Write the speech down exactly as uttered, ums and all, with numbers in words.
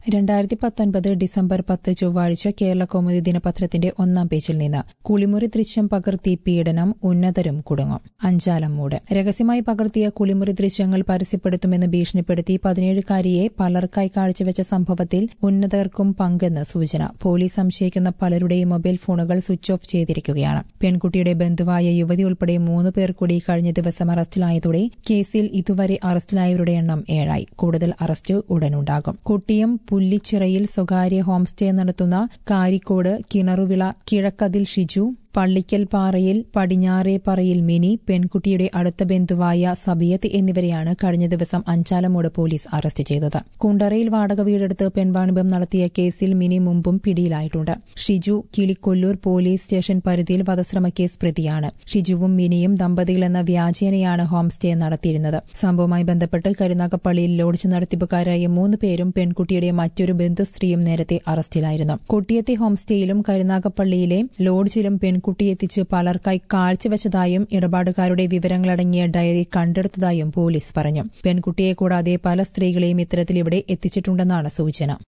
രണ്ടായിരത്തി പത്തൊൻപത് ഡിസംബർ പത്ത് ചൊവ്വാഴ്ച കേരള കൗമുദി ദിനപത്രത്തിന്റെ ഒന്നാം പേജിൽ നിന്ന് കുളിമുറി ദൃശ്യം പകർത്തി പീഡനം ഉന്നതരും കുടുങ്ങും. അഞ്ചാലം മൂട് രഹസ്യമായി പകർത്തിയ കുളിമുറി ദൃശ്യങ്ങൾ പരസ്യപ്പെടുത്തുമെന്ന് ഭീഷണിപ്പെടുത്തി പതിനേഴുകാരിയെ പലർക്കായി കാഴ്ചവെച്ച സംഭവത്തിൽ ഉന്നതർക്കും പങ്കെന്ന് സൂചന. പോലീസ് സംശയിക്കുന്ന പലരുടെയും മൊബൈൽ ഫോണുകൾ സ്വിച്ച് ഓഫ് ചെയ്തിരിക്കുകയാണ്. പെൺകുട്ടിയുടെ ബന്ധുവായ യുവതി ഉൾപ്പെടെ മൂന്ന് പേർ കൂടി കഴിഞ്ഞ ദിവസം അറസ്റ്റിലായതോടെ കേസിൽ ഇതുവരെ അറസ്റ്റിലായവരുടെ എണ്ണം ഏഴായി. കൂടുതൽ അറസ്റ്റ് ഉടനുണ്ടാകും. കുട്ടിയും പുല്ലിച്ചിറയിൽ സ്വകാര്യ ഹോം സ്റ്റേ നടത്തുന്ന കാരിക്കോട് കിണറുവിള കിഴക്കതിൽ ഷിജു, പള്ളിക്കൽപ്പാറയിൽ പടിഞ്ഞാറേപ്പറയിൽ മിനി, പെൺകുട്ടിയുടെ അടുത്ത ബന്ധുവായ സബിയത്ത് എന്നിവരെയാണ് കഴിഞ്ഞ ദിവസം അഞ്ചാലമൂട് പോലീസ് അറസ്റ്റ് ചെയ്തത്. കുണ്ടറയിൽ വാടക വീടെടുത്ത് പെൺവാണിഭം നടത്തിയ കേസിൽ മിനി മുമ്പും പിടിയിലായിട്ടുണ്ട്. ഷിജു കിളിക്കൊല്ലൂർ പോലീസ് സ്റ്റേഷൻ പരിധിയിൽ വധശ്രമ കേസ് പ്രതിയാണ്. ഷിജുവും മിനിയും ദമ്പതികളെന്ന വ്യാജേനയാണ് ഹോം സ്റ്റേ നടത്തിയിരുന്നത്. സംഭവവുമായി ബന്ധപ്പെട്ട് കരുനാഗപ്പള്ളിയിൽ ലോഡ്ജ് നടത്തിപ്പുകാരായ മൂന്ന് പേരും പെൺകുട്ടിയുടെ മറ്റൊരു ബന്ധുസ്ത്രീയും നേരത്തെ അറസ്റ്റിലായിരുന്നു. കൊട്ടിയത്തെ ഹോം സ്റ്റേയിലും കരുനാഗപ്പള്ളിയിലെ ലോഡ്ജിലും കുട്ടിയെത്തിച്ച് പലർക്കായി കാഴ്ചവെച്ചതായും ഇടപാടുകാരുടെ വിവരങ്ങളടങ്ങിയ ഡയറി കണ്ടെടുത്തതായും പോലീസ് പറഞ്ഞു. പെൺകുട്ടിയെ കൂടാതെ പല സ്ത്രീകളെയും ഇത്തരത്തിൽ ഇവിടെ എത്തിച്ചിട്ടുണ്ടെന്നാണ് സൂചന.